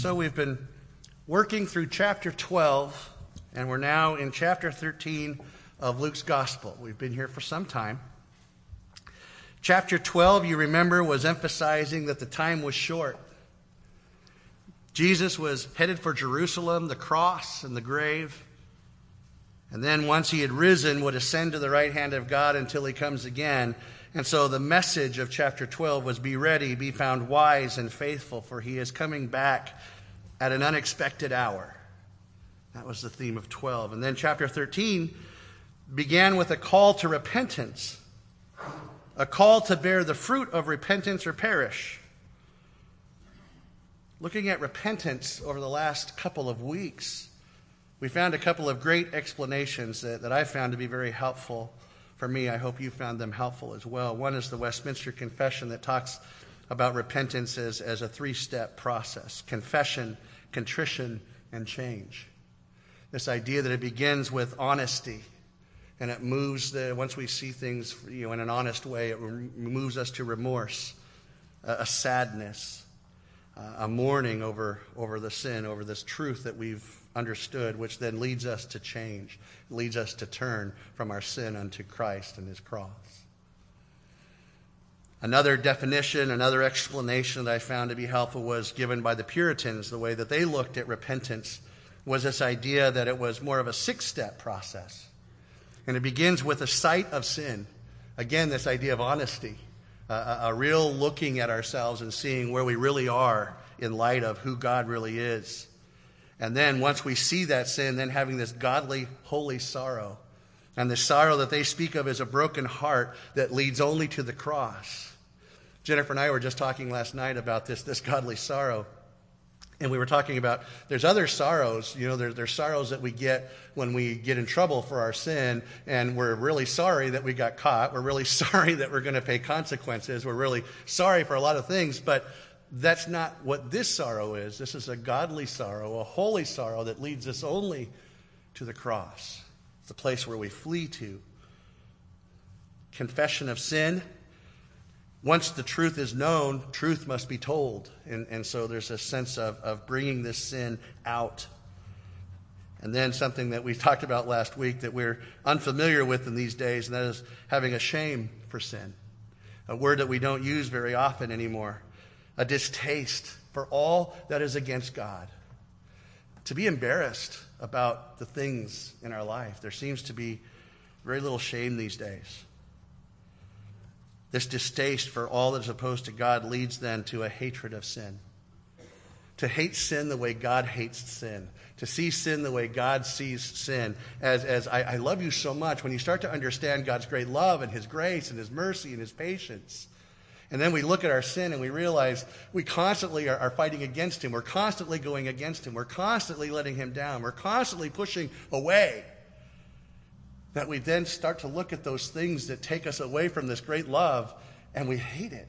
So we've been working through chapter 12, and we're now in chapter 13 of Luke's Gospel. We've been here for some time. Chapter 12, you remember, was emphasizing that the time was short. Jesus was headed for Jerusalem, the cross and the grave. And then once he had risen, would ascend to the right hand of God until he comes again. And so the message of chapter 12 was, be ready, be found wise and faithful, for he is coming back at an unexpected hour. That was the theme of 12. And then chapter 13 began with a call to repentance, a call to bear the fruit of repentance or perish. Looking at repentance over the last couple of weeks, we found a couple of great explanations that I found to be very helpful for me. I hope you found them helpful as well. One is the Westminster Confession that talks about repentance as a three-step process: confession, contrition, and change. This idea that it begins with honesty, and it moves, once we see things in an honest way, it moves us to remorse, a sadness, a mourning over the sin, over this truth that we've understood, which then leads us to change, leads us to turn from our sin unto Christ and his cross. Another definition, another explanation that I found to be helpful was given by the Puritans. The way that they looked at repentance was this idea that it was more of a six-step process. And it begins with a sight of sin. Again, this idea of honesty, a real looking at ourselves and seeing where we really are in light of who God really is. And then once we see that sin, then having this godly, holy sorrow. And the sorrow that they speak of is a broken heart that leads only to the cross. Jennifer and I were just talking last night about this godly sorrow. And we were talking about there's other sorrows. There's sorrows that we get when we get in trouble for our sin, and we're really sorry that we got caught. We're really sorry that we're going to pay consequences. We're really sorry for a lot of things, but that's not what this sorrow is. This is a godly sorrow, a holy sorrow that leads us only to the cross. It's the place where we flee to. Confession of sin. Once the truth is known, truth must be told. And so there's a sense of bringing this sin out. And then something that we talked about last week that we're unfamiliar with in these days, and that is having a shame for sin. A word that we don't use very often anymore. A distaste for all that is against God. To be embarrassed about the things in our life. There seems to be very little shame these days. This distaste for all that is opposed to God leads then to a hatred of sin. To hate sin the way God hates sin. To see sin the way God sees sin. As I love you so much, when you start to understand God's great love and his grace and his mercy and his patience. And then we look at our sin and we realize we constantly are fighting against him. We're constantly going against him. We're constantly letting him down. We're constantly pushing away. That we then start to look at those things that take us away from this great love, and we hate it.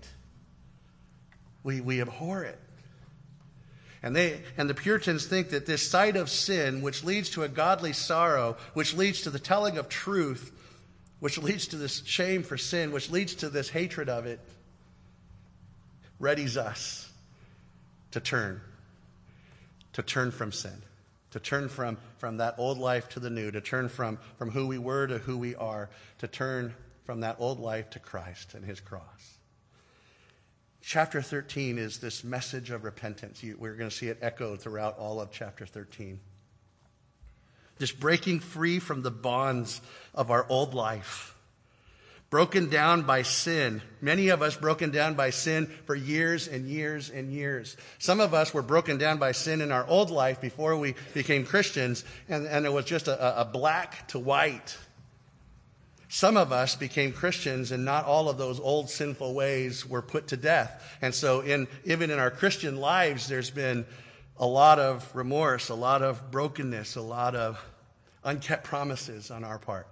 We abhor it. And the Puritans think that this sight of sin, which leads to a godly sorrow, which leads to the telling of truth, which leads to this shame for sin, which leads to this hatred of it, readies us to turn from sin, to turn from that old life to the new, to turn from who we were to who we are, to turn from that old life to Christ and his cross. Chapter 13 is this message of repentance. We're going to see it echoed throughout all of chapter 13. This breaking free from the bonds of our old life. Broken down by sin. Many of us broken down by sin for years and years and years. Some of us were broken down by sin in our old life before we became Christians, and it was just a black to white. Some of us became Christians, and not all of those old sinful ways were put to death. And so even in our Christian lives, there's been a lot of remorse, a lot of brokenness, a lot of unkept promises on our part.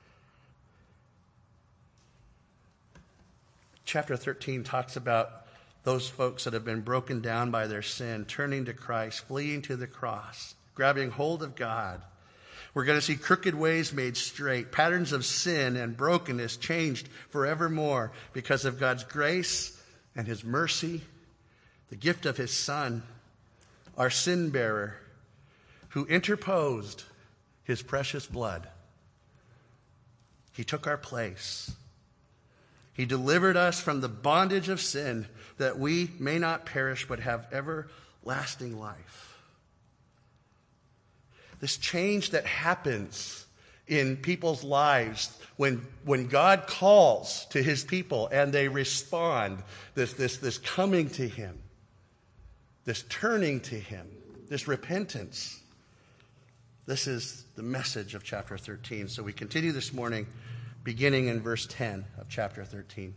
Chapter 13 talks about those folks that have been broken down by their sin, turning to Christ, fleeing to the cross, grabbing hold of God. We're going to see crooked ways made straight, patterns of sin and brokenness changed forevermore because of God's grace and his mercy, the gift of his Son, our sin bearer, who interposed his precious blood. He took our place. He delivered us from the bondage of sin, that we may not perish but have everlasting life. This change that happens in people's lives when God calls to his people and they respond, this coming to him, this turning to him, this repentance. This is the message of chapter 13. So we continue this morning, beginning in verse 10 of chapter 13.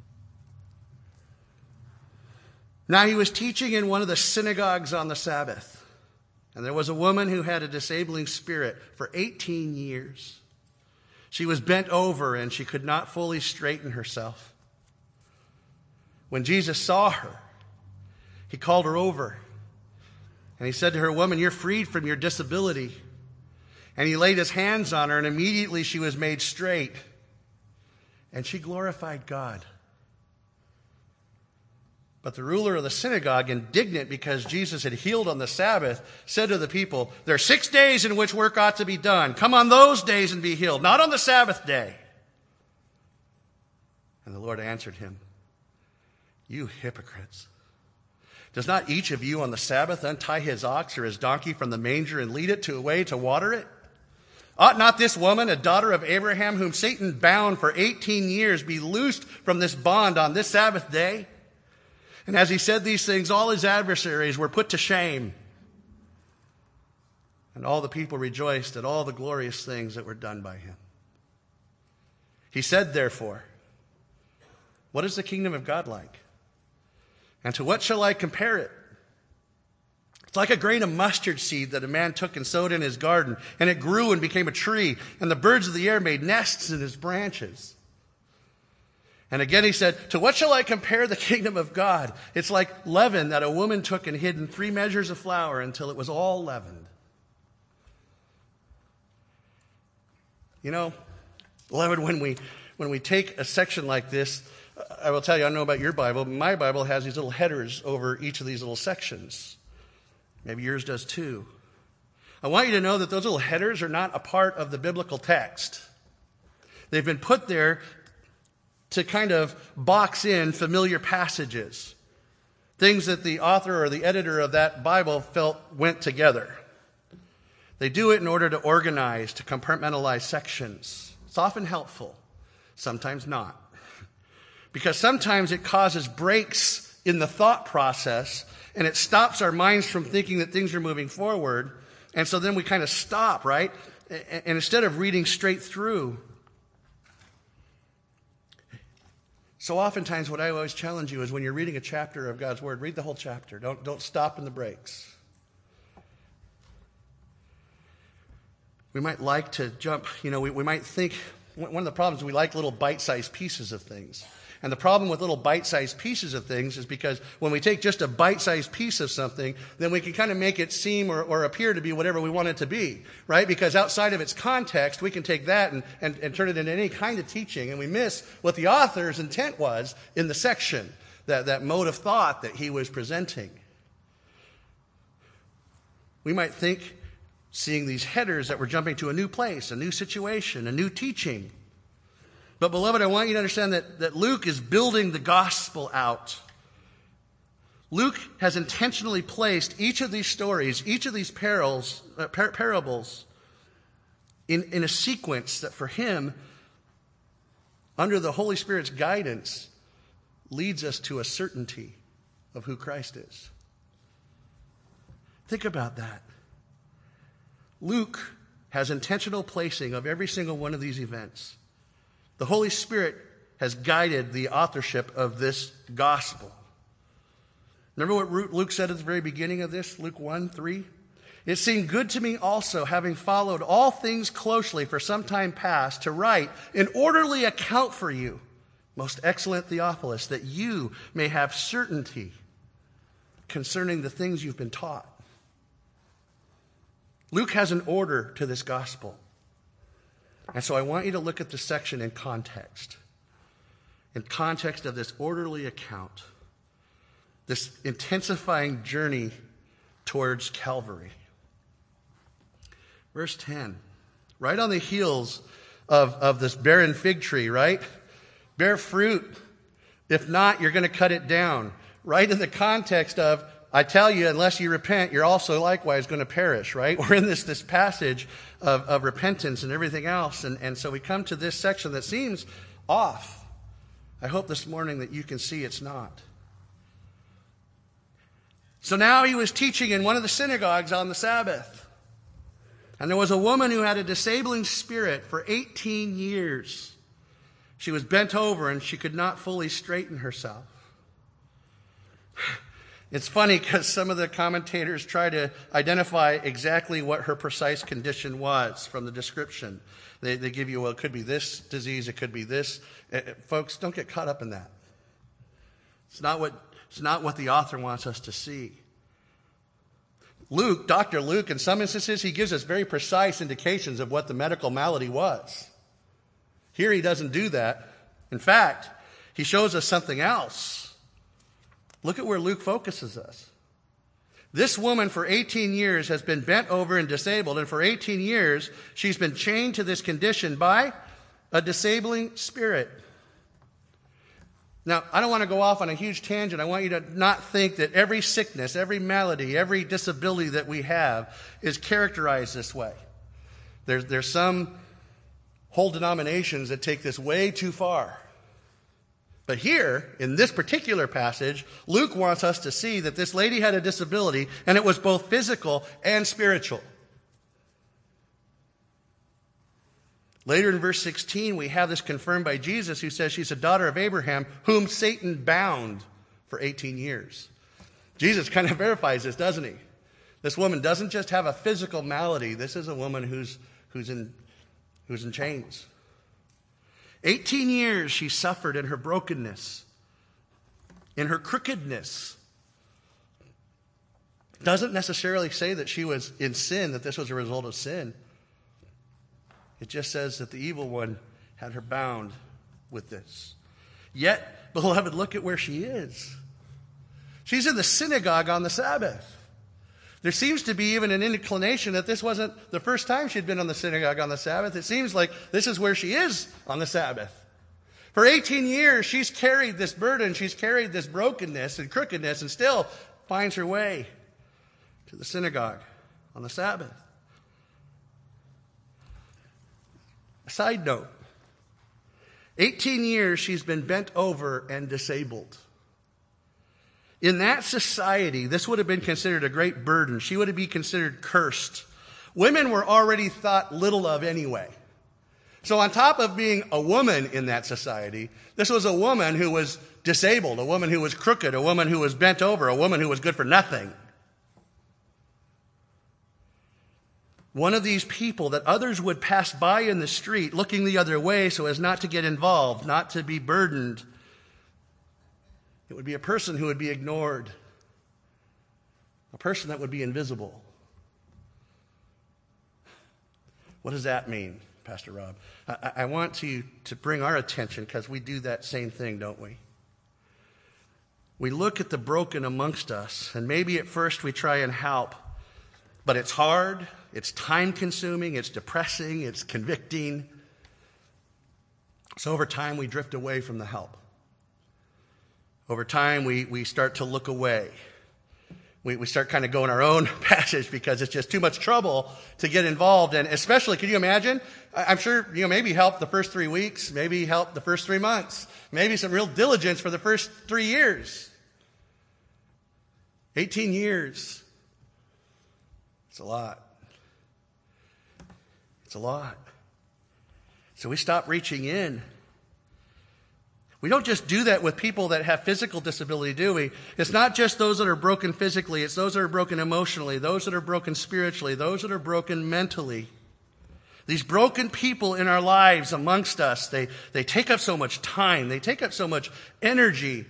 Now he was teaching in one of the synagogues on the Sabbath, and there was a woman who had a disabling spirit for 18 years. She was bent over, and she could not fully straighten herself. When Jesus saw her, he called her over, and he said to her, "Woman, you're freed from your disability." And he laid his hands on her, and immediately she was made straight, and she glorified God. But the ruler of the synagogue, indignant because Jesus had healed on the Sabbath, said to the people, "There are 6 days in which work ought to be done. Come on those days and be healed, not on the Sabbath day." And the Lord answered him, "You hypocrites! Does not each of you on the Sabbath untie his ox or his donkey from the manger and lead it away to water it? Ought not this woman, a daughter of Abraham, whom Satan bound for 18 years, be loosed from this bond on this Sabbath day?" And as he said these things, all his adversaries were put to shame. And all the people rejoiced at all the glorious things that were done by him. He said, therefore, "What is the kingdom of God like? And to what shall I compare it? It's like a grain of mustard seed that a man took and sowed in his garden, and it grew and became a tree, and the birds of the air made nests in its branches." And again he said, "To what shall I compare the kingdom of God? It's like leaven that a woman took and hid in 3 measures of flour until it was all leavened." You know, beloved, when we take a section like this, I will tell you, I don't know about your Bible, but my Bible has these little headers over each of these little sections. Maybe yours does too. I want you to know that those little headers are not a part of the biblical text. They've been put there to kind of box in familiar passages, things that the author or the editor of that Bible felt went together. They do it in order to organize, to compartmentalize sections. It's often helpful, sometimes not. Because sometimes it causes breaks in the thought process, and it stops our minds from thinking that things are moving forward. And so then we kind of stop, right? And instead of reading straight through. So oftentimes what I always challenge you is when you're reading a chapter of God's Word, read the whole chapter. Don't stop in the breaks. We might like to jump, we might think, one of the problems is we like little bite-sized pieces of things. And the problem with little bite-sized pieces of things is because when we take just a bite-sized piece of something, then we can kind of make it seem or appear to be whatever we want it to be, right? Because outside of its context, we can take that and turn it into any kind of teaching, and we miss what the author's intent was in the section, that mode of thought that he was presenting. We might think, seeing these headers, that we're jumping to a new place, a new situation, a new teaching. But beloved, I want you to understand that Luke is building the gospel out. Luke has intentionally placed each of these stories, each of these parables, in a sequence that for him, under the Holy Spirit's guidance, leads us to a certainty of who Christ is. Think about that. Luke has intentional placing of every single one of these events. The Holy Spirit has guided the authorship of this gospel. Remember what Luke said at the very beginning of this? Luke 1:3. "It seemed good to me also, having followed all things closely for some time past, to write an orderly account for you, most excellent Theophilus, that you may have certainty concerning the things you've been taught." Luke has an order to this gospel. And so I want you to look at this section in context of this orderly account, this intensifying journey towards Calvary. Verse 10, right on the heels of this barren fig tree, right? Bear fruit. If not, you're going to cut it down. Right in the context of, I tell you, unless you repent, you're also likewise going to perish, right? We're in this passage of repentance and everything else. And so we come to this section that seems off. I hope this morning that you can see it's not. So now he was teaching in one of the synagogues on the Sabbath. And there was a woman who had a disabling spirit for 18 years. She was bent over and she could not fully straighten herself. It's funny because some of the commentators try to identify exactly what her precise condition was from the description. They give you, well, it could be this disease, it could be this. Folks, don't get caught up in that. It's not what the author wants us to see. Luke, Dr. Luke, in some instances, he gives us very precise indications of what the medical malady was. Here he doesn't do that. In fact, he shows us something else. Look at where Luke focuses us. This woman for 18 years has been bent over and disabled, and for 18 years she's been chained to this condition by a disabling spirit. Now, I don't want to go off on a huge tangent. I want you to not think that every sickness, every malady, every disability that we have is characterized this way. There's some whole denominations that take this way too far. But here, in this particular passage, Luke wants us to see that this lady had a disability, and it was both physical and spiritual. Later in verse 16, we have this confirmed by Jesus, who says she's a daughter of Abraham, whom Satan bound for 18 years. Jesus kind of verifies this, doesn't he? This woman doesn't just have a physical malady. This is a woman who's in chains. 18 years she suffered in her brokenness, in her crookedness. Doesn't necessarily say that she was in sin, that this was a result of sin. It just says that the evil one had her bound with this. Yet, beloved, look at where she is. She's in the synagogue on the Sabbath. There seems to be even an inclination that this wasn't the first time she'd been on the synagogue on the Sabbath. It seems like this is where she is on the Sabbath. For 18 years, she's carried this burden. She's carried this brokenness and crookedness and still finds her way to the synagogue on the Sabbath. A side note, 18 years she's been bent over and disabled. In that society, this would have been considered a great burden. She would have been considered cursed. Women were already thought little of anyway. So on top of being a woman in that society, this was a woman who was disabled, a woman who was crooked, a woman who was bent over, a woman who was good for nothing. One of these people that others would pass by in the street looking the other way so as not to get involved, not to be burdened. It would be a person who would be ignored, a person that would be invisible. What does that mean, Pastor Rob? I want to bring our attention, because we do that same thing, don't we? We look at the broken amongst us, and maybe at first we try and help, but it's hard, it's time-consuming, it's depressing, it's convicting. So over time, we drift away from the help. Over time, we start to look away. We start kind of going our own passage because it's just too much trouble to get involved. And especially, can you imagine? I'm sure, maybe help the first 3 weeks, maybe help the first 3 months, maybe some real diligence for the first 3 years. 18 years. It's a lot. It's a lot. So we stop reaching in. We don't just do that with people that have physical disability, do we? It's not just those that are broken physically. It's those that are broken emotionally, those that are broken spiritually, those that are broken mentally. These broken people in our lives amongst us, they take up so much time. They take up so much energy.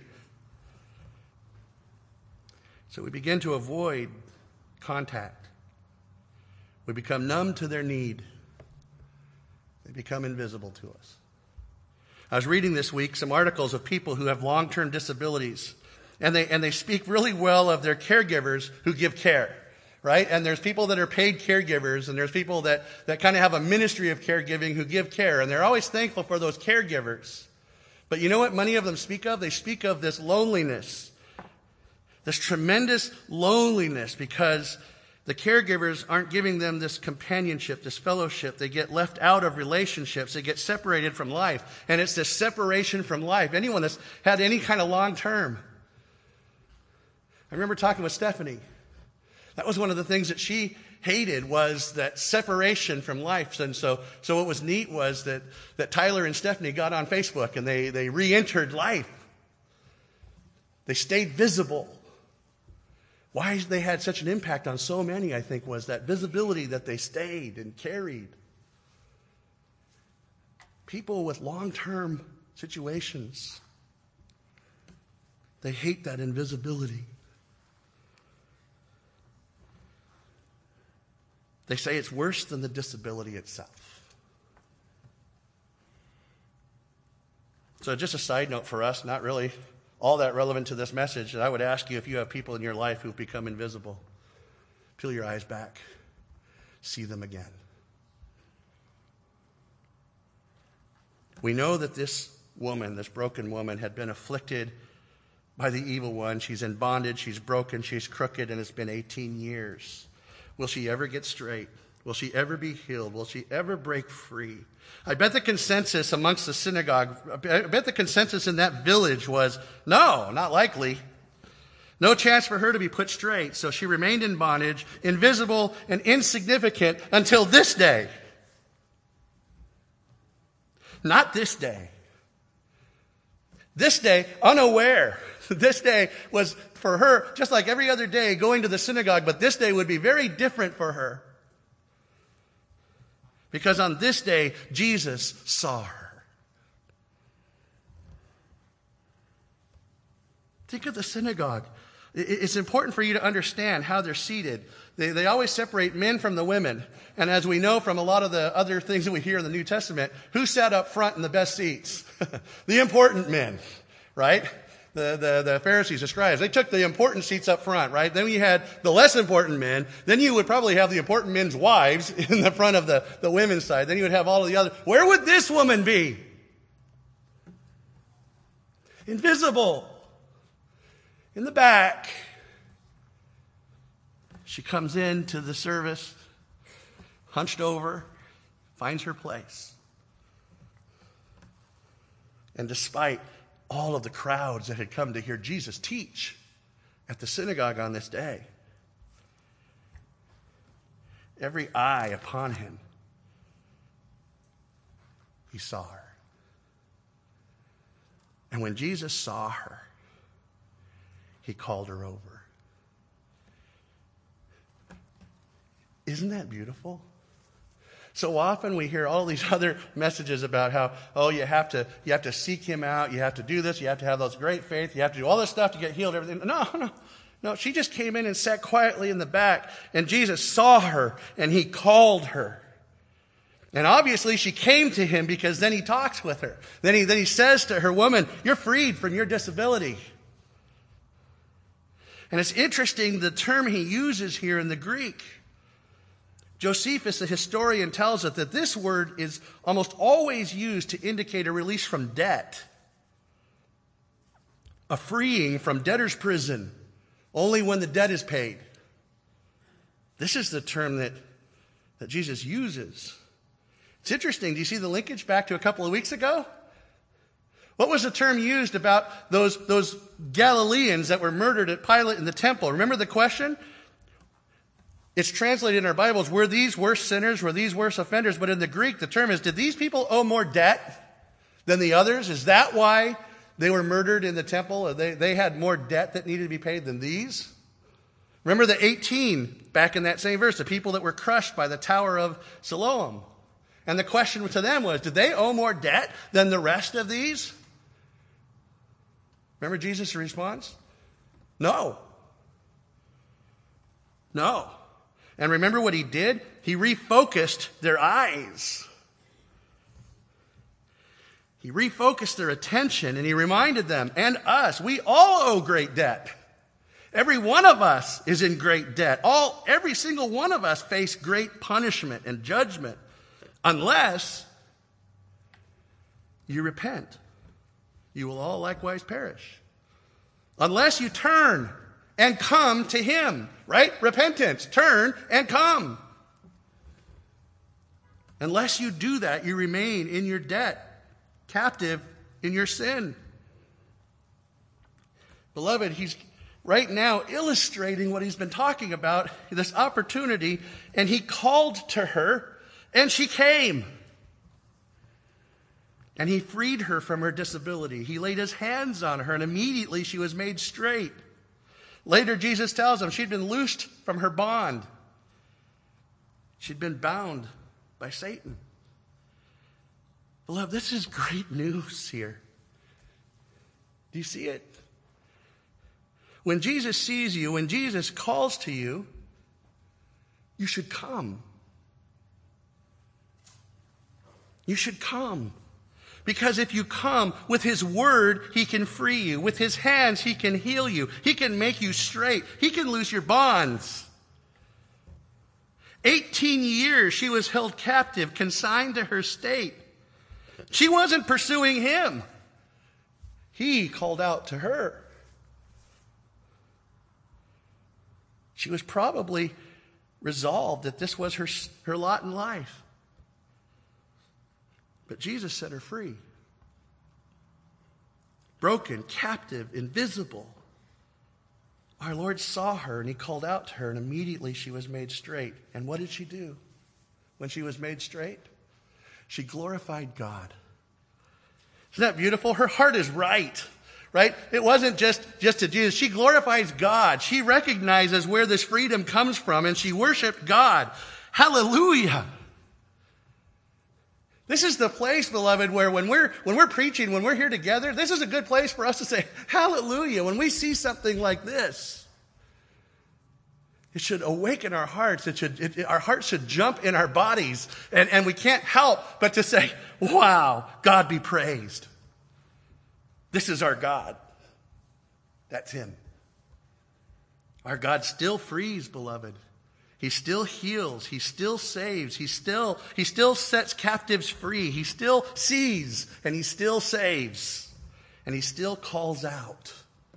So we begin to avoid contact. We become numb to their need. They become invisible to us. I was reading this week some articles of people who have long-term disabilities, and they speak really well of their caregivers who give care. right? And there's people that are paid caregivers, and there's people that kind of have a ministry of caregiving who give care, and they're always thankful for those caregivers. But you know what many of them speak of? They speak of this loneliness, this tremendous loneliness, because the caregivers aren't giving them this companionship, this fellowship. They get left out of relationships. They get separated from life. And it's this separation from life. Anyone that's had any kind of long term. I remember talking with Stephanie. That was one of the things that she hated, was that separation from life. And so what was neat was that Tyler and Stephanie got on Facebook and they re-entered life. They stayed visible. Why they had such an impact on so many, I think, was that visibility that they stayed and carried. People with long-term situations, they hate that invisibility. They say it's worse than the disability itself. So just a side note for us, not really all that relevant to this message, I would ask you, if you have people in your life who've become invisible, peel your eyes back, see them again. We know that this woman, this broken woman, had been afflicted by the evil one. She's in bondage, she's broken, she's crooked, and it's been 18 years. Will she ever get straight? Will she ever be healed? Will she ever break free? I bet the consensus amongst the synagogue, I bet the consensus in that village was, no, not likely. No chance for her to be put straight. So she remained in bondage, invisible and insignificant until this day. Not this day. This day, unaware. This day was for her, just like every other day, going to the synagogue, but this day would be very different for her. Because on this day, Jesus saw her. Think of the synagogue. It's important for you to understand how they're seated. They always separate men from the women. And as we know from a lot of the other things that we hear in the New Testament, who sat up front in the best seats? The important men, right? The Pharisees, the scribes, they took the important seats up front, right? Then you had the less important men. Then you would probably have the important men's wives in the front of the women's side. Then you would have all of the other. Where would this woman be? Invisible. In the back. She comes into the service, hunched over, finds her place. And despite all of the crowds that had come to hear Jesus teach at the synagogue on this day, every eye upon him, he saw her. And when Jesus saw her, he called her over. Isn't that beautiful? So often we hear all these other messages about how, you have to seek him out, you have to do this, you have to have those great faith, you have to do all this stuff to get healed, everything. No, she just came in and sat quietly in the back, and Jesus saw her, and he called her. And obviously she came to him because then he talks with her. Then he says to her, woman, you're freed from your disability. And it's interesting, the term he uses here in the Greek. Josephus, the historian, tells us that this word is almost always used to indicate a release from debt, a freeing from debtor's prison, only when the debt is paid. This is the term that Jesus uses. It's interesting. Do you see the linkage back to a couple of weeks ago? What was the term used about those Galileans that were murdered at Pilate in the temple? Remember the question? It's translated in our Bibles, were these worse sinners, were these worse offenders? But in the Greek, the term is, did these people owe more debt than the others? Is that why they were murdered in the temple? Or they had more debt that needed to be paid than these? Remember the 18 back in that same verse, the people that were crushed by the Tower of Siloam. And the question to them was, did they owe more debt than the rest of these? Remember Jesus' response? No. No. And remember what he did? He refocused their eyes. He refocused their attention, and he reminded them, and us, we all owe great debt. Every one of us is in great debt. Every single one of us face great punishment and judgment unless you repent. You will all likewise perish. Unless you turn and come to him, right? Repentance, turn and come. Unless you do that, you remain in your debt, captive in your sin. Beloved, he's right now illustrating what he's been talking about, this opportunity, and he called to her, and she came. And he freed her from her disability. He laid his hands on her, and immediately she was made straight. Later, Jesus tells him she'd been loosed from her bond. She'd been bound by Satan. Beloved, this is great news here. Do you see it? When Jesus sees you, when Jesus calls to you, you should come. You should come. Because if you come with his word, he can free you. With his hands, he can heal you. He can make you straight. He can loose your bonds. 18 years she was held captive, consigned to her state. She wasn't pursuing him. He called out to her. She was probably resolved that this was her lot in life. But Jesus set her free. Broken, captive, invisible. Our Lord saw her and he called out to her, and immediately she was made straight. And what did she do when she was made straight? She glorified God. Isn't that beautiful? Her heart is right. Right? It wasn't just to Jesus. She glorifies God. She recognizes where this freedom comes from, and she worshiped God. Hallelujah. This is the place, beloved, where when we're preaching, when we're here together, this is a good place for us to say, hallelujah. When we see something like this, it should awaken our hearts. Our hearts should jump in our bodies. And we can't help but to say, wow, God be praised. This is our God. That's him. Our God still frees, beloved. He still heals. He still saves. He still sets captives free. He still sees and he still saves. And he still calls out.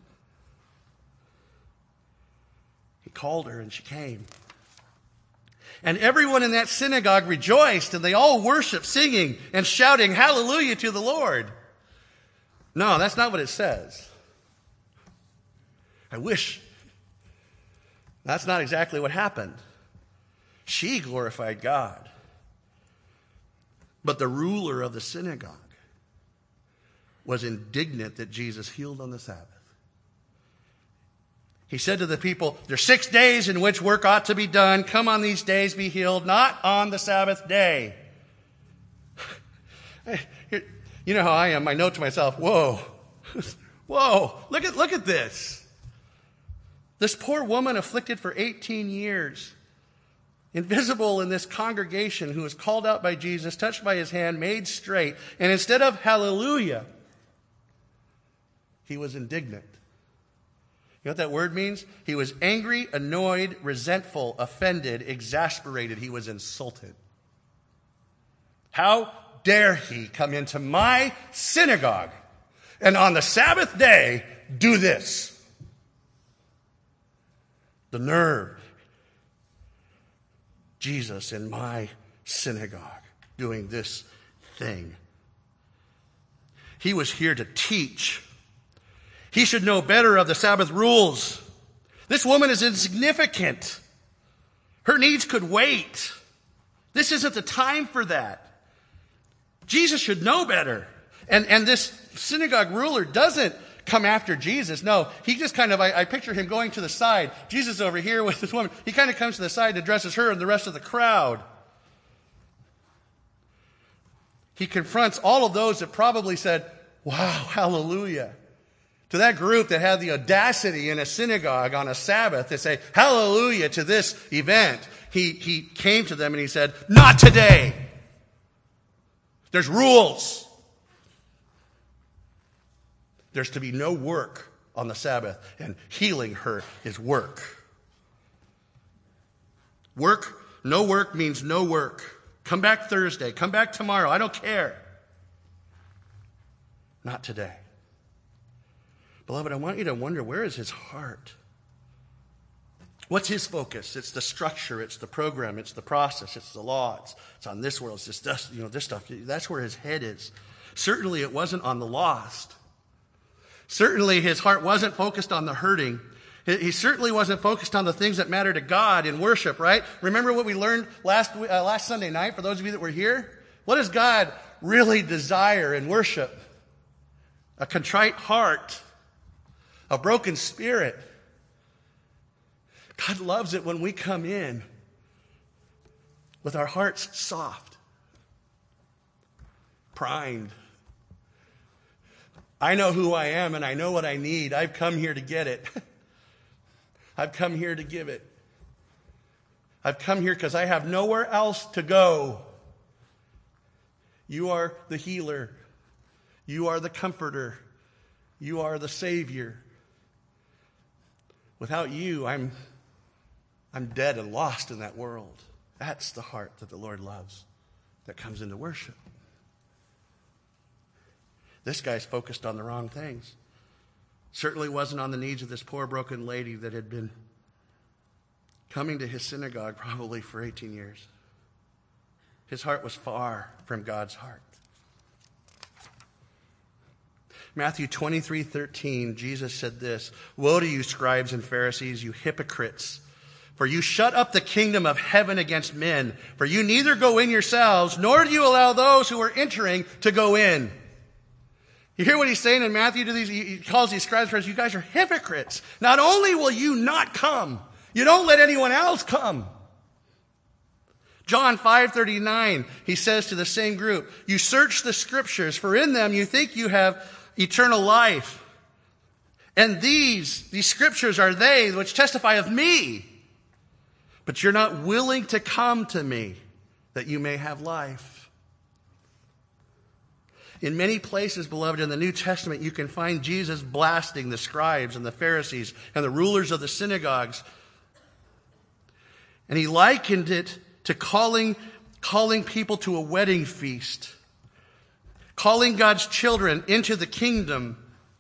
He called her and she came. And everyone in that synagogue rejoiced, and they all worshiped, singing and shouting hallelujah to the Lord. No, that's not what it says. I wish. That's not exactly what happened. She glorified God. But the ruler of the synagogue was indignant that Jesus healed on the Sabbath. He said to the people, there's 6 days in which work ought to be done. Come on these days, be healed, not on the Sabbath day. You know how I am. I note to myself, whoa, look at this. This poor woman afflicted for 18 years, invisible in this congregation, who was called out by Jesus, touched by his hand, made straight. And instead of hallelujah, he was indignant. You know what that word means? He was angry, annoyed, resentful, offended, exasperated. He was insulted. How dare he come into my synagogue and on the Sabbath day do this? The nerve. Jesus in my synagogue doing this thing. He was here to teach. He should know better of the Sabbath rules. This woman is insignificant. Her needs could wait. This isn't the time for that. Jesus should know better. And this synagogue ruler doesn't come after Jesus. No, he just kind of, I picture him going to the side. Jesus over here with this woman. He kind of comes to the side and addresses her and the rest of the crowd. He confronts all of those that probably said, wow, hallelujah. To that group that had the audacity in a synagogue on a Sabbath to say, hallelujah to this event. He came to them and he said, not today. There's rules. There's to be no work on the Sabbath, and healing her is work. No work means no work. Come back Thursday. Come back tomorrow. I don't care. Not today. Beloved, I want you to wonder, where is his heart? What's his focus? It's the structure, it's the program, it's the process, it's the law, it's on this world, it's just this stuff. That's where his head is. Certainly it wasn't on the lost. Certainly his heart wasn't focused on the hurting. He certainly wasn't focused on the things that matter to God in worship, right? Remember what we learned last Sunday night, for those of you that were here? What does God really desire in worship? A contrite heart, a broken spirit. God loves it when we come in with our hearts soft, primed. I know who I am and I know what I need. I've come here to get it. I've come here to give it. I've come here because I have nowhere else to go. You are the healer. You are the comforter. You are the Savior. Without you, I'm dead and lost in that world. That's the heart that the Lord loves, that comes into worship. This guy's focused on the wrong things. Certainly wasn't on the needs of this poor broken lady that had been coming to his synagogue probably for 18 years. His heart was far from God's heart. Matthew 23:13, Jesus said this, "Woe to you, scribes and Pharisees, you hypocrites! For you shut up the kingdom of heaven against men. For you neither go in yourselves, nor do you allow those who are entering to go in." You hear what he's saying in Matthew to these? He calls these scribes and Pharisees, you guys are hypocrites. Not only will you not come, you don't let anyone else come. John 5:39, he says to the same group, "You search the scriptures, for in them you think you have eternal life. And these scriptures are they which testify of me. But you're not willing to come to me that you may have life." In many places, beloved, in the New Testament, you can find Jesus blasting the scribes and the Pharisees and the rulers of the synagogues. And he likened it to calling people to a wedding feast, calling God's children into the kingdom.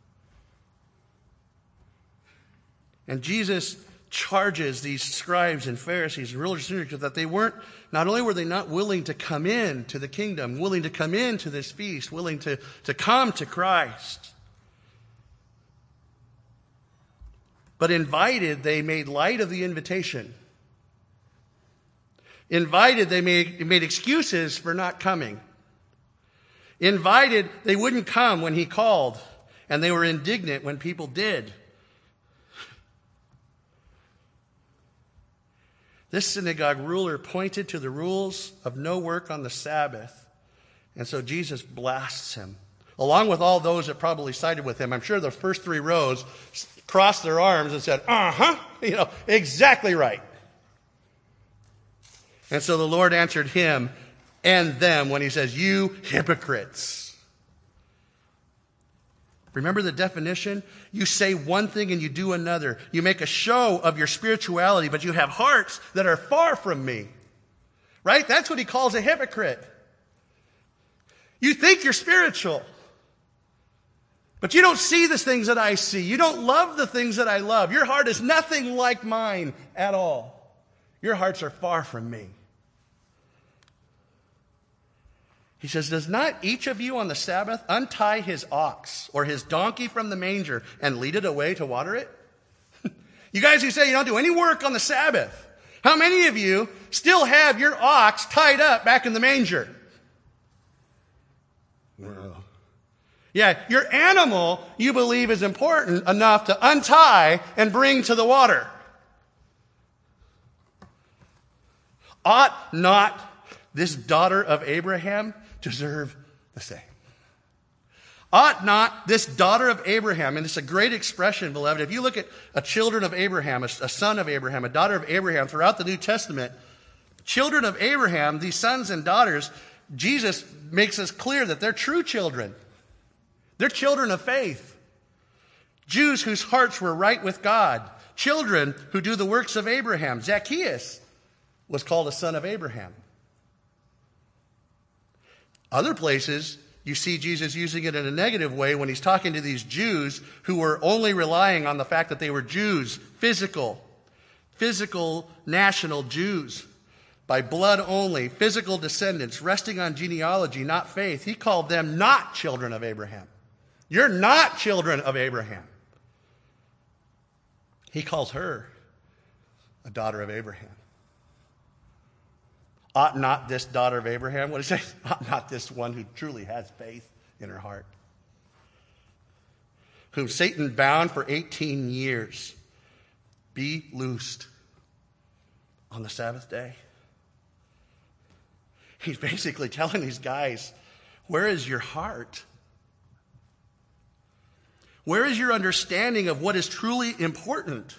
And Jesus charges these scribes and Pharisees and rulers and synagogues that not only were they not willing to come in to the kingdom, willing to come into this feast, willing to come to Christ, but invited, they made light of the invitation. Invited, they made excuses for not coming. Invited, they wouldn't come when he called, and they were indignant when people did. This synagogue ruler pointed to the rules of no work on the Sabbath, and so Jesus blasts him, along with all those that probably sided with him. I'm sure the first 3 rows crossed their arms and said, exactly right. And so the Lord answered him and them when he says, "You hypocrites." Remember the definition? You say one thing and you do another. You make a show of your spirituality, but you have hearts that are far from me. Right? That's what he calls a hypocrite. You think you're spiritual, but you don't see the things that I see. You don't love the things that I love. Your heart is nothing like mine at all. Your hearts are far from me. He says, "Does not each of you on the Sabbath untie his ox or his donkey from the manger and lead it away to water it?" You guys who say you don't do any work on the Sabbath, how many of you still have your ox tied up back in the manger? Well, yeah, your animal you believe is important enough to untie and bring to the water. Ought not this daughter of Abraham deserve the same? Ought not this daughter of Abraham, and it's a great expression, beloved. If you look at a children of Abraham, a son of Abraham, a daughter of Abraham throughout the New Testament, children of Abraham, these sons and daughters, Jesus makes us clear that they're true children. They're children of faith. Jews whose hearts were right with God. Children who do the works of Abraham. Zacchaeus was called a son of Abraham. Other places, you see Jesus using it in a negative way when he's talking to these Jews who were only relying on the fact that they were Jews, physical, national Jews, by blood only, physical descendants, resting on genealogy, not faith. He called them not children of Abraham. You're not children of Abraham. He calls her a daughter of Abraham. Ought not this daughter of Abraham, what does it say? Ought not this one who truly has faith in her heart, whom Satan bound for 18 years, be loosed on the Sabbath day? He's basically telling these guys, where is your heart? Where is your understanding of what is truly important?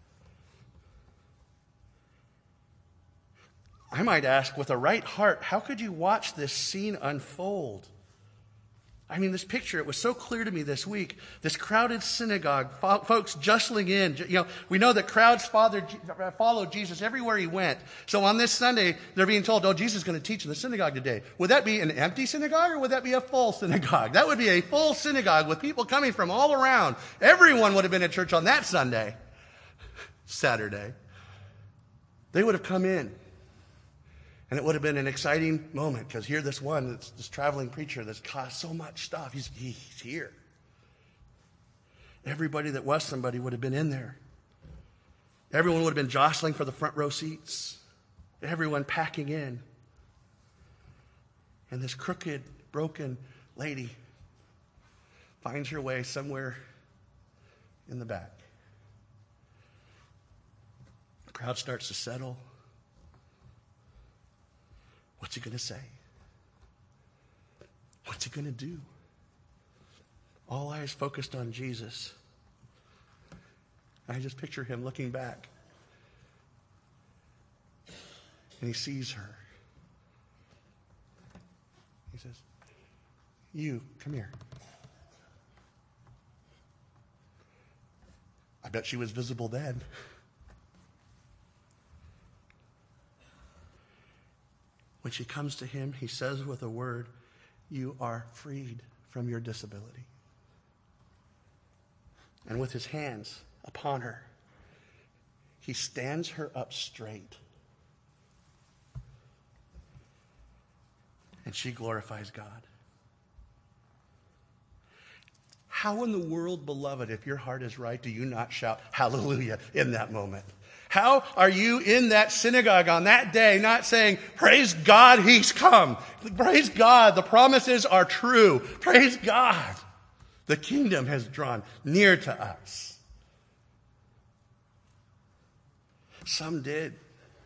I might ask, with a right heart, how could you watch this scene unfold? I mean, this picture, it was so clear to me this week. This crowded synagogue, folks jostling in. You know, we know that crowds followed Jesus everywhere he went. So on this Sunday, they're being told, oh, Jesus is going to teach in the synagogue today. Would that be an empty synagogue or would that be a full synagogue? That would be a full synagogue with people coming from all around. Everyone would have been at church on that Sunday, Saturday. They would have come in. And it would have been an exciting moment because here this traveling preacher that's caused so much stuff, he's here. Everybody that was somebody would have been in there. Everyone would have been jostling for the front row seats. Everyone packing in. And this crooked, broken lady finds her way somewhere in the back. The crowd starts to settle. What's he going to say? What's he going to do? All eyes focused on Jesus. I just picture him looking back. And he sees her. He says, you, come here. I bet she was visible then. When she comes to him, he says with a word, you are freed from your disability. And with his hands upon her, he stands her up straight. And she glorifies God. How in the world, beloved, if your heart is right, do you not shout hallelujah in that moment? How are you in that synagogue on that day not saying, praise God, he's come. Praise God, the promises are true. Praise God, the kingdom has drawn near to us. Some did.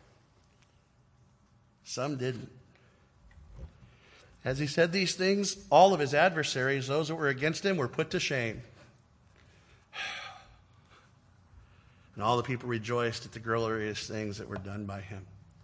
Some didn't. As he said these things, all of his adversaries, those that were against him, were put to shame. And all the people rejoiced at the glorious things that were done by him.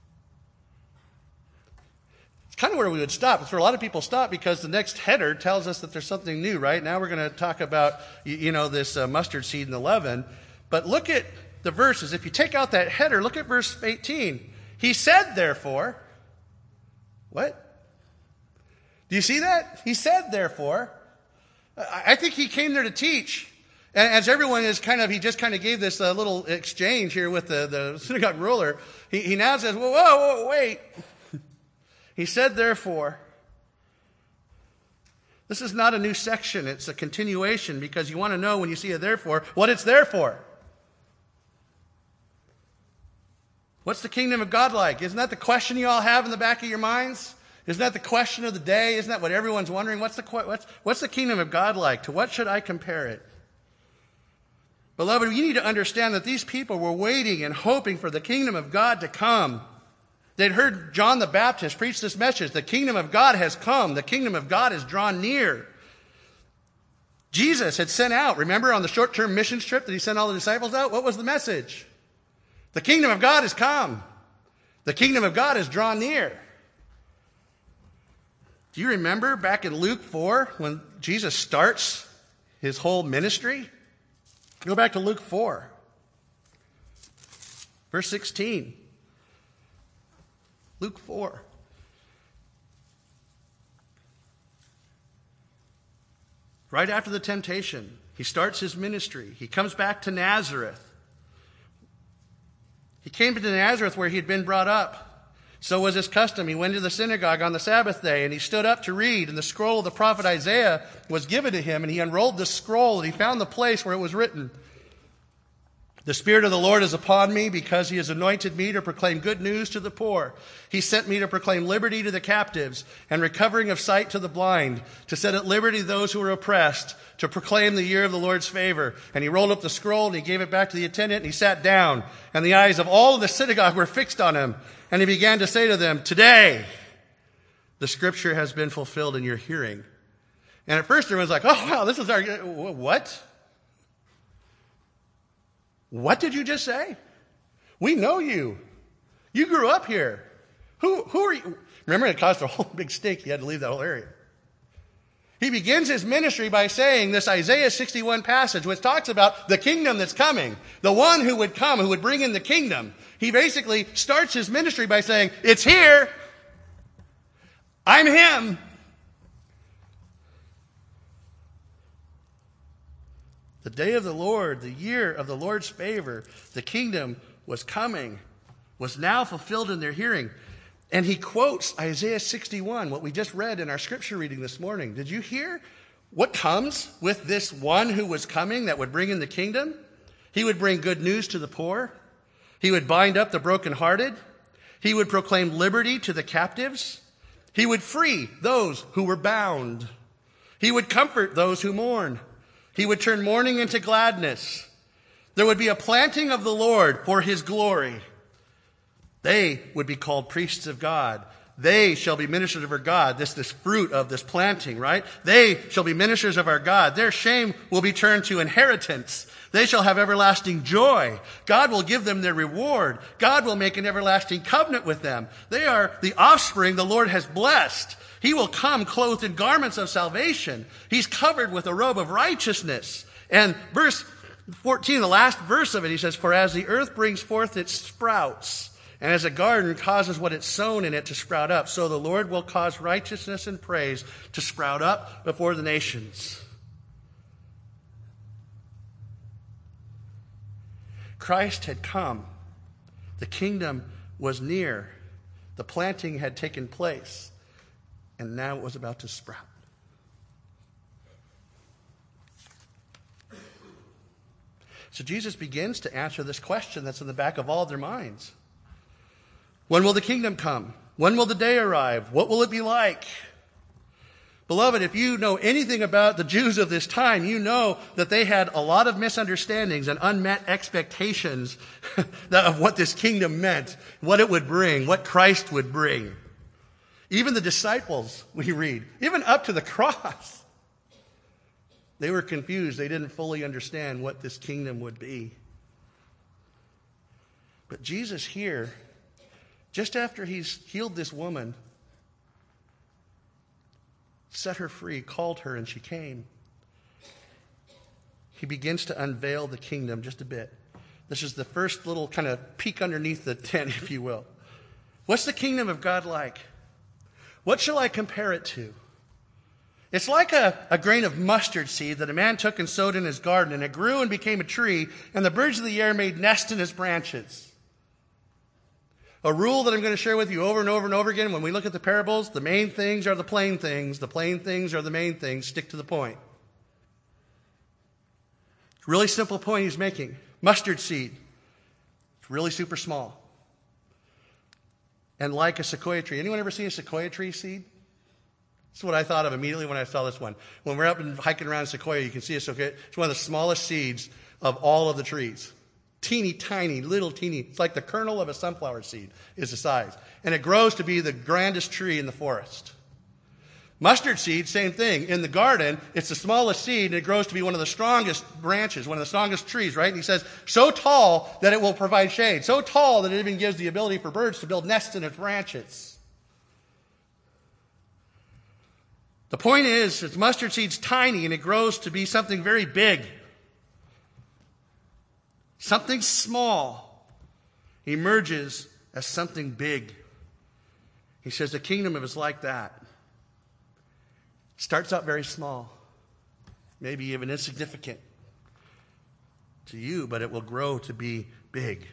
It's kind of where we would stop. It's where a lot of people stop because the next header tells us that there's something new, right? Now we're going to talk about, this mustard seed and the leaven. But look at the verses. If you take out that header, look at verse 18. He said, therefore, what? Do you see that? He said, therefore. I think he came there to teach. And as everyone is he just gave this little exchange here with the synagogue ruler. He now says, whoa, wait. He said, therefore. This is not a new section. It's a continuation because you want to know when you see a therefore, what it's there for. What's the kingdom of God like? Isn't that the question you all have in the back of your minds? Isn't that the question of the day? Isn't that what everyone's wondering? What's the kingdom of God like? To what should I compare it? Beloved, you need to understand that these people were waiting and hoping for the kingdom of God to come. They'd heard John the Baptist preach this message. The kingdom of God has come. The kingdom of God has drawn near. Jesus had sent out, remember on the short-term missions trip that he sent all the disciples out? What was the message? The kingdom of God has come. The kingdom of God has drawn near. Do you remember back in Luke 4 when Jesus starts his whole ministry? Go back to Luke 4, verse 16. Luke 4. Right after the temptation, he starts his ministry. He comes back to Nazareth. He came to Nazareth where he had been brought up. So was his custom. He went to the synagogue on the Sabbath day, and he stood up to read, and the scroll of the prophet Isaiah was given to him, and he unrolled the scroll, and he found the place where it was written, "The Spirit of the Lord is upon me, because he has anointed me to proclaim good news to the poor. He sent me to proclaim liberty to the captives and recovering of sight to the blind, to set at liberty those who are oppressed, to proclaim the year of the Lord's favor." And he rolled up the scroll and he gave it back to the attendant and he sat down. And the eyes of all in the synagogue were fixed on him. And he began to say to them, "Today the scripture has been fulfilled in your hearing." And at first everyone's like, "Oh, wow, this is our..." What? What did you just say? We know you. You grew up here. Who are you? Remember, it caused a whole big stink. He had to leave that whole area. He begins his ministry by saying this Isaiah 61 passage, which talks about the kingdom that's coming, the one who would come, who would bring in the kingdom. He basically starts his ministry by saying, "It's here. I'm him." The day of the Lord, the year of the Lord's favor, the kingdom was coming, was now fulfilled in their hearing. And he quotes Isaiah 61, what we just read in our scripture reading this morning. Did you hear what comes with this one who was coming that would bring in the kingdom? He would bring good news to the poor. He would bind up the brokenhearted. He would proclaim liberty to the captives. He would free those who were bound. He would comfort those who mourn. He would turn mourning into gladness. There would be a planting of the Lord for his glory. They would be called priests of God. They shall be ministers of our God. This fruit of this planting, right? They shall be ministers of our God. Their shame will be turned to inheritance. They shall have everlasting joy. God will give them their reward. God will make an everlasting covenant with them. They are the offspring the Lord has blessed. He will come clothed in garments of salvation. He's covered with a robe of righteousness. And verse 14, the last verse of it, he says, "For as the earth brings forth its sprouts, and as a garden causes what it's sown in it to sprout up, so the Lord will cause righteousness and praise to sprout up before the nations." Christ had come. The kingdom was near. The planting had taken place. And now it was about to sprout. So Jesus begins to answer this question that's in the back of all of their minds. When will the kingdom come? When will the day arrive? What will it be like? Beloved, if you know anything about the Jews of this time, you know that they had a lot of misunderstandings and unmet expectations of what this kingdom meant, what it would bring, what Christ would bring. Even the disciples, we read, even up to the cross, they were confused. They didn't fully understand what this kingdom would be. But Jesus here, just after he's healed this woman, set her free, called her, and she came. He begins to unveil the kingdom just a bit. This is the first little kind of peek underneath the tent, if you will. What's the kingdom of God like? What shall I compare it to? It's like a grain of mustard seed that a man took and sowed in his garden, and it grew and became a tree, and the birds of the air made nests in its branches. A rule that I'm going to share with you over and over and over again when we look at the parables, the main things are the plain things are the main things, stick to the point. Really simple point he's making. Mustard seed. It's really super small. And like a sequoia tree. Anyone ever seen a sequoia tree seed? That's what I thought of immediately when I saw this one. When we're up and hiking around Sequoia, you can see a sequoia. It's one of the smallest seeds of all of the trees. Teeny, tiny, little teeny. It's like the kernel of a sunflower seed is the size. And it grows to be the grandest tree in the forest. Mustard seed, same thing. In the garden, it's the smallest seed, and it grows to be one of the strongest branches, one of the strongest trees, right? And he says, so tall that it will provide shade. So tall that it even gives the ability for birds to build nests in its branches. The point is, mustard seed's tiny, and it grows to be something very big. Something small emerges as something big. He says the kingdom is like that. Starts out very small, maybe even insignificant to you, but it will grow to be big.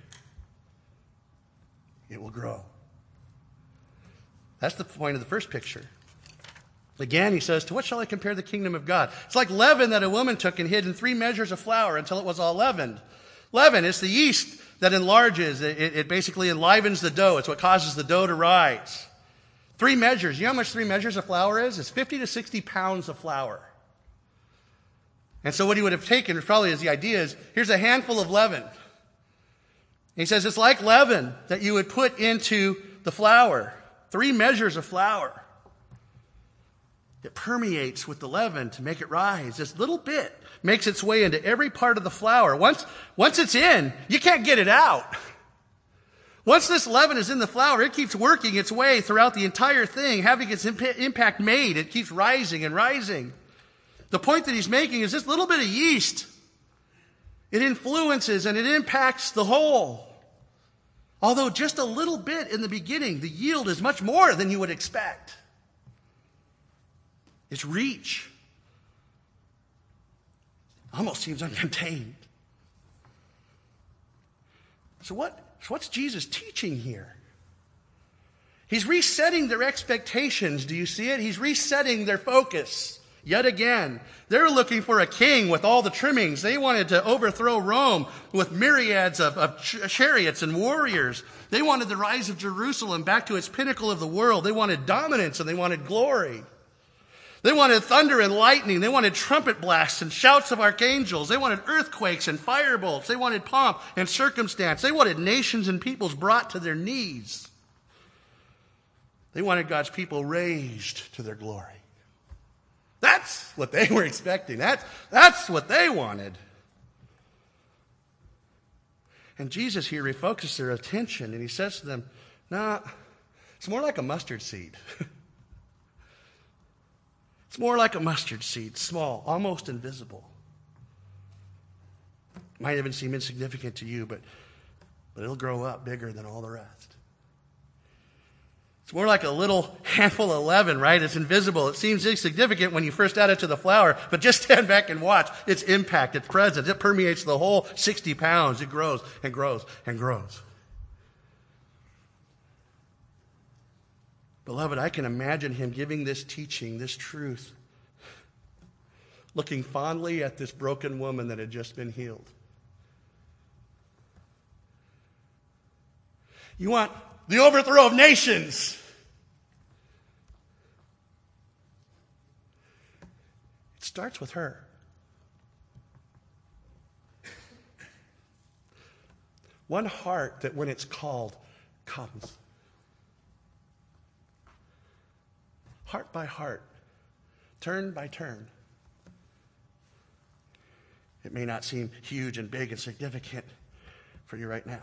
It will grow. That's the point of the first picture. Again, he says, to what shall I compare the kingdom of God? It's like leaven that a woman took and hid in 3 measures of flour until it was all leavened. Leaven is the yeast that enlarges. It basically enlivens the dough. It's what causes the dough to rise. 3 measures. You know how much 3 measures of flour is? It's 50 to 60 pounds of flour. And so what he would have taken, probably as the idea is, here's a handful of leaven. He says it's like leaven that you would put into the flour. 3 measures of flour. It permeates with the leaven to make it rise. This little bit makes its way into every part of the flour. Once it's in, you can't get it out. Once this leaven is in the flour, it keeps working its way throughout the entire thing, having its impact made. It keeps rising and rising. The point that he's making is this little bit of yeast, it influences and it impacts the whole. Although just a little bit in the beginning, the yield is much more than you would expect. Its reach almost seems uncontained. So what's Jesus teaching here? He's resetting their expectations. Do you see it? He's resetting their focus. Yet again, they're looking for a king with all the trimmings. They wanted to overthrow Rome with myriads of chariots and warriors. They wanted the rise of Jerusalem back to its pinnacle of the world. They wanted dominance and they wanted glory. They wanted thunder and lightning. They wanted trumpet blasts and shouts of archangels. They wanted earthquakes and firebolts. They wanted pomp and circumstance. They wanted nations and peoples brought to their knees. They wanted God's people raised to their glory. That's what they were expecting. That's what they wanted. And Jesus here refocuses their attention and he says to them, nah, it's more like a mustard seed. It's more like a mustard seed, small, almost invisible. Might even seem insignificant to you, but it'll grow up bigger than all the rest. It's more like a little handful of leaven, right? It's invisible. It seems insignificant when you first add it to the flour, but just stand back and watch its impact, its presence. It permeates the whole 60 pounds. It grows and grows and grows. Beloved, I can imagine him giving this teaching, this truth, looking fondly at this broken woman that had just been healed. You want the overthrow of nations. It starts with her. One heart that when it's called, comes. Heart by heart, turn by turn. It may not seem huge and big and significant for you right now.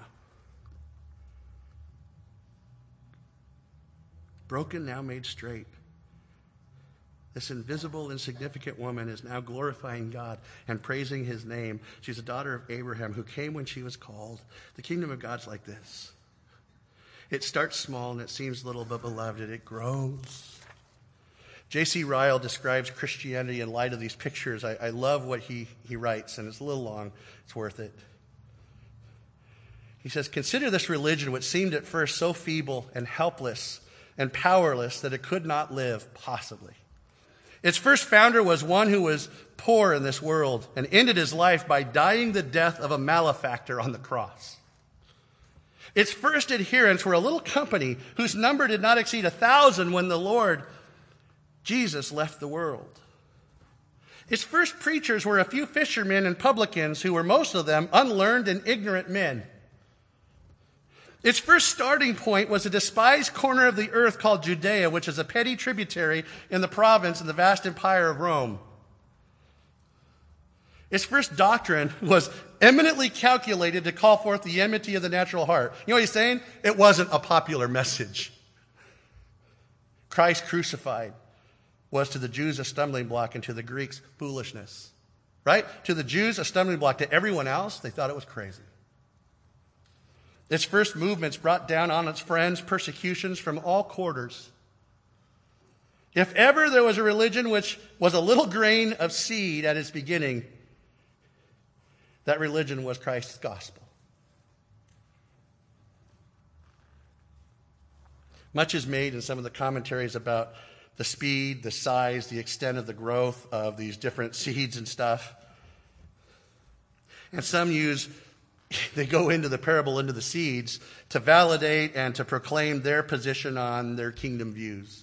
Broken, now made straight. This invisible, insignificant woman is now glorifying God and praising his name. She's a daughter of Abraham who came when she was called. The kingdom of God's like this. It starts small and it seems little, but beloved, it grows. J.C. Ryle describes Christianity in light of these pictures. I love what he writes, and it's a little long. It's worth it. He says, consider this religion which seemed at first so feeble and helpless and powerless that it could not live, possibly. Its first founder was one who was poor in this world and ended his life by dying the death of a malefactor on the cross. Its first adherents were a little company whose number did not exceed 1,000 when the Lord Jesus left the world. Its first preachers were a few fishermen and publicans who were most of them unlearned and ignorant men. Its first starting point was a despised corner of the earth called Judea, which is a petty tributary in the province in the vast empire of Rome. Its first doctrine was eminently calculated to call forth the enmity of the natural heart. You know what he's saying? It wasn't a popular message. Christ crucified was to the Jews a stumbling block and to the Greeks foolishness. Right? To the Jews a stumbling block. To everyone else, they thought it was crazy. Its first movements brought down on its friends persecutions from all quarters. If ever there was a religion which was a little grain of seed at its beginning, that religion was Christ's gospel. Much is made in some of the commentaries about the speed, the size, the extent of the growth of these different seeds and stuff. And some they go into the parable, into the seeds, to validate and to proclaim their position on their kingdom views.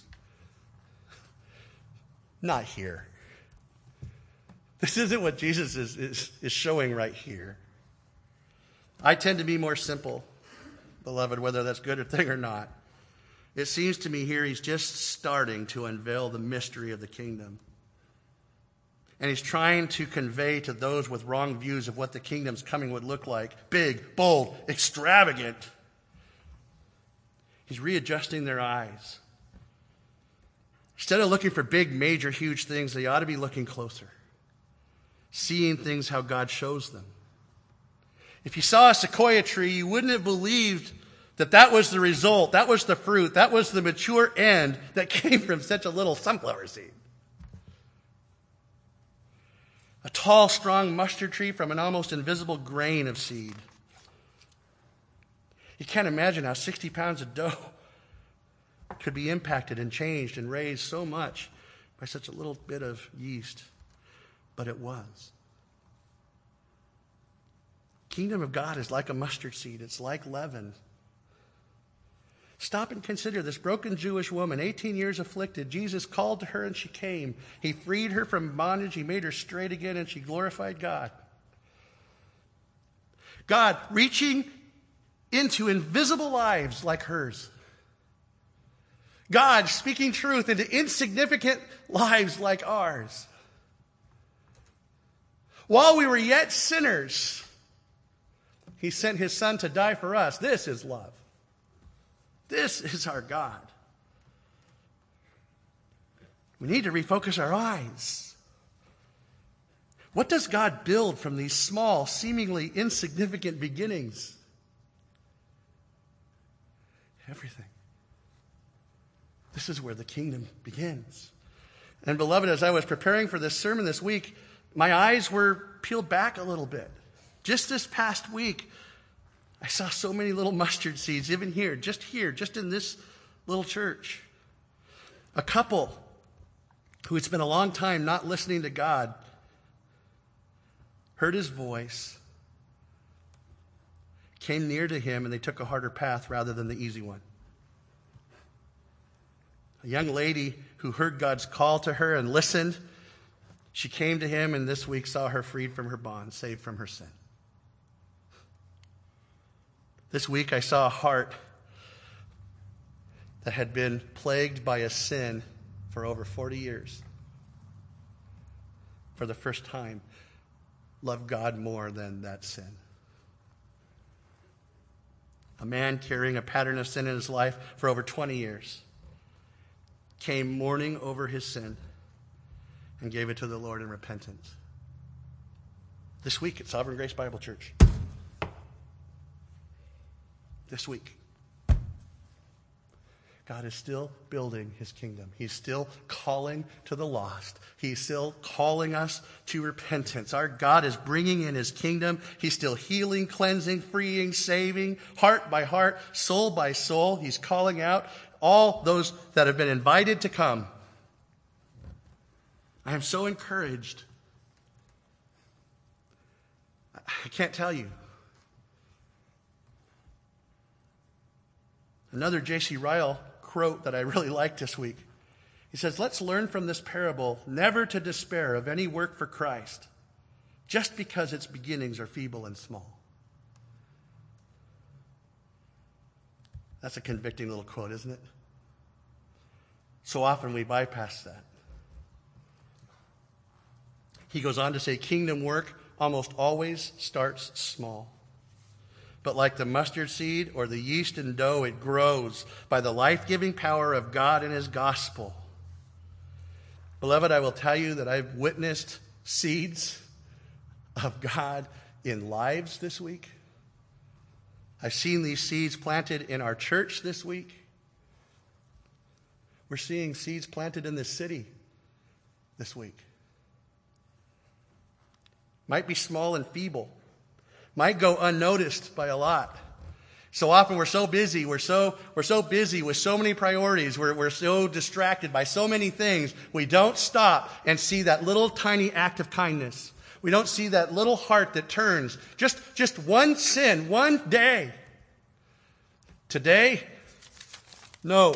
Not here. This isn't what Jesus is showing right here. I tend to be more simple, beloved, whether that's a good thing or not. It seems to me here he's just starting to unveil the mystery of the kingdom. And he's trying to convey to those with wrong views of what the kingdom's coming would look like. Big, bold, extravagant. He's readjusting their eyes. Instead of looking for big, major, huge things, they ought to be looking closer. Seeing things how God shows them. If you saw a sequoia tree, you wouldn't have believed that was the result, that was the fruit, that was the mature end that came from such a little sunflower seed. A tall, strong mustard tree from an almost invisible grain of seed. You can't imagine how 60 pounds of dough could be impacted and changed and raised so much by such a little bit of yeast. But it was. Kingdom of God is like a mustard seed. It's like leaven. Stop and consider this broken Jewish woman, 18 years afflicted. Jesus called to her and she came. He freed her from bondage. He made her straight again and she glorified God. God reaching into invisible lives like hers. God speaking truth into insignificant lives like ours. While we were yet sinners, he sent his son to die for us. This is love. This is our God. We need to refocus our eyes. What does God build from these small, seemingly insignificant beginnings? Everything. This is where the kingdom begins. And beloved, as I was preparing for this sermon this week, my eyes were peeled back a little bit. Just this past week, I saw so many little mustard seeds, even here, just in this little church. A couple who had spent a long time not listening to God heard his voice, came near to him, and they took a harder path rather than the easy one. A young lady who heard God's call to her and listened, she came to him and this week saw her freed from her bond, saved from her sin. This week I saw a heart that had been plagued by a sin for over 40 years. For the first time, love God more than that sin. A man carrying a pattern of sin in his life for over 20 years came mourning over his sin and gave it to the Lord in repentance. This week at Sovereign Grace Bible Church. This week. God is still building his kingdom. He's still calling to the lost. He's still calling us to repentance. Our God is bringing in his kingdom. He's still healing, cleansing, freeing, saving, heart by heart, soul by soul. He's calling out all those that have been invited to come. I am so encouraged. I can't tell you. Another J.C. Ryle quote that I really liked this week. He says, let's learn from this parable never to despair of any work for Christ just because its beginnings are feeble and small. That's a convicting little quote, isn't it? So often we bypass that. He goes on to say, kingdom work almost always starts small. But like the mustard seed or the yeast and dough, it grows by the life-giving power of God and his gospel. Beloved, I will tell you that I've witnessed seeds of God in lives this week I've seen these seeds planted in our church this week. We're seeing seeds planted in this city this week. Might be small and feeble. Might go unnoticed by a lot. So often we're so busy. We're so busy with so many priorities. We're so distracted by so many things. We don't stop and see that little tiny act of kindness. We don't see that little heart that turns. Just one sin, one day. Today? No.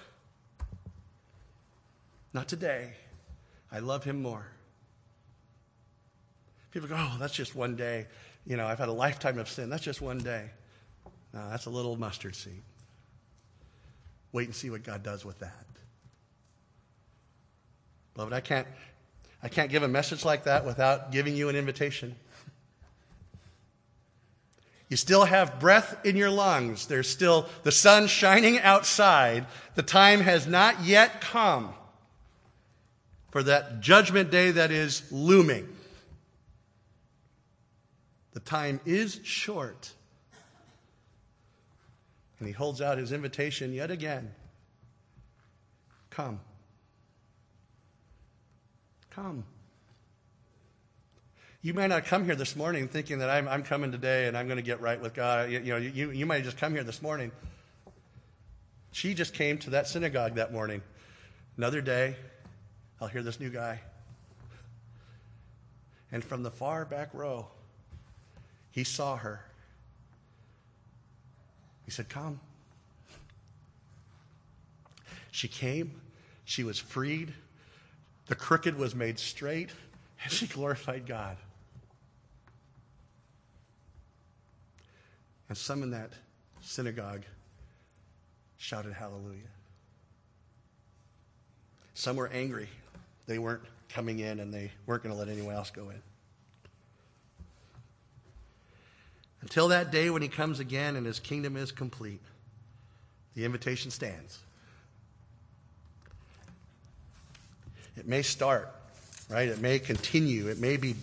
Not today. I love him more. People go, oh, that's just one day. I've had a lifetime of sin. That's just one day. No, that's a little mustard seed. Wait and see what God does with that. Beloved, I can't give a message like that without giving you an invitation. You still have breath in your lungs. There's still the sun shining outside. The time has not yet come for that judgment day that is looming. The time is short. And he holds out his invitation yet again. Come. Come. You may not come here this morning thinking that I'm coming today and I'm going to get right with God. You might just come here this morning. She just came to that synagogue that morning. Another day, I'll hear this new guy. And from the far back row, he saw her. He said, come. She came. She was freed. The crooked was made straight. And she glorified God. And some in that synagogue shouted hallelujah. Some were angry. They weren't coming in and they weren't going to let anyone else go in. Until that day when he comes again and his kingdom is complete, the invitation stands. It may start, right? It may continue. It may be